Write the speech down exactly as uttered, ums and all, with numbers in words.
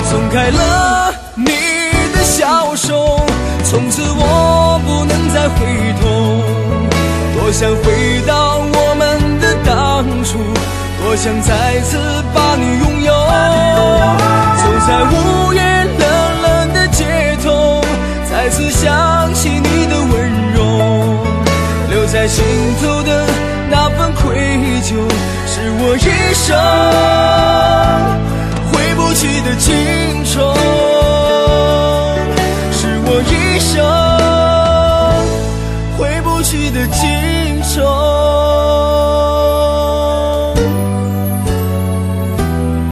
松开了你的小手，从此我不能再回头。多想回到我们的当初，多想再次把你拥有。走在午夜冷冷的街头，再次想起你的温柔，留在心头的那份愧疚，是我一生回不去的情愁。